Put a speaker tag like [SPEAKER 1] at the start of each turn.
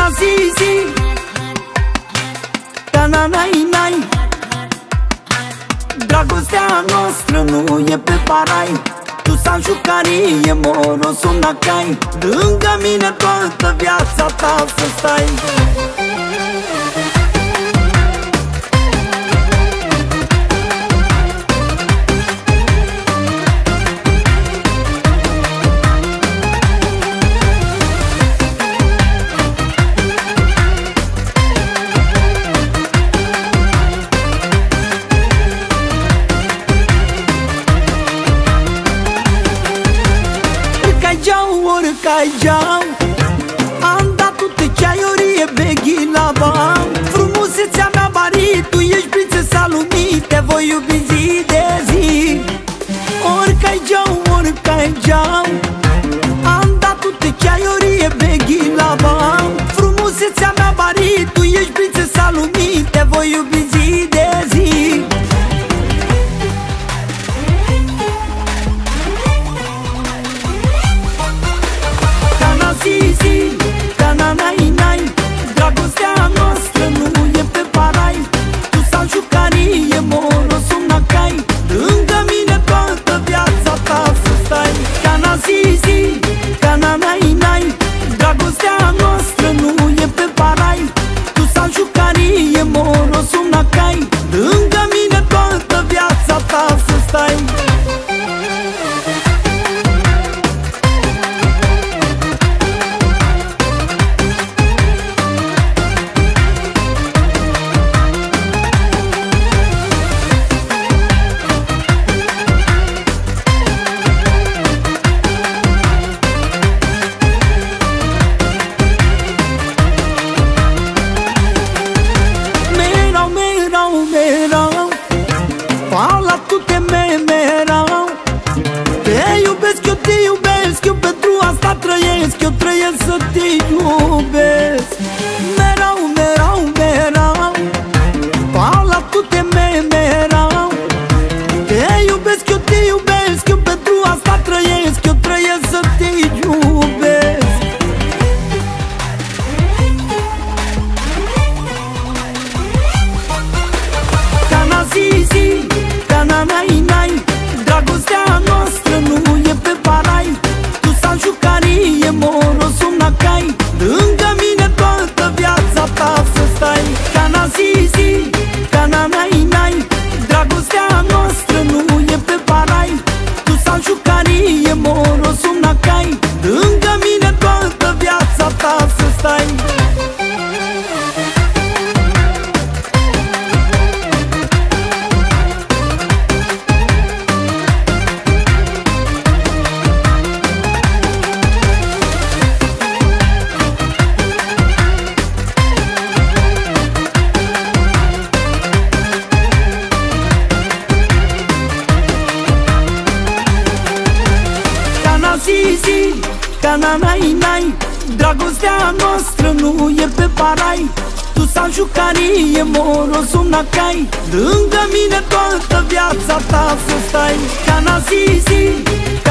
[SPEAKER 1] Zizi, ca na-nai-nai. Dragostea noastră nu e pe parai. Tu s-a jucarie, moro, sunacai. Lângă mine toată viața ta să stai. Oricai geau, am dat tu te ceaiurie beghi la bam. Frumusețea mea bari, tu ești prințesa lumii, te voi iubi zi de zi. Oricai geau, am dat tu te ceaiurie beghi la bam. Frumusețea mea bari, tu ești prințesa lumii, te voi iubi zi de zi. Zizi, ca na-nai-nai. Dragostea noastră nu e pe parai. Tu s-a jucarie, moro, sunacai. Lângă mine toată viața ta să stai. Ca na-zizi, ca na-nai-nai. Dragostea noastră nu e pe parai. Tu s-a jucarie, moro, sunacai. Lângă mine toată viața ta să stai. Fala tu te merau. Te iubesc, eu te iubesc. Eu pentru asta trăiesc. Eu trăiesc să te iubesc. Merau. Fala tu te merau. Te iubesc, eu te iubesc. Eu pentru asta trăiesc. Eu trăiesc să te iubesc. Ca na-zizi, ca na-nai-nai. Dragostea noastră nu e pe parai. Tu s-a jucarie, moro, sunacai. Lângă mine toată viața ta să stai. Ca na-zizi, ca na-nai-nai. Dragostea noastră nu e pe parai. Tu s-a jucarie, moro, sunacai. Lângă mine toată viața ta să stai. Zizi, ca na-nai-nai. Dragostea noastră nu e pe parai. Tu s-a jucarie, moro, sunacai. Lângă mine toată viața ta să stai. Ca na-zizi,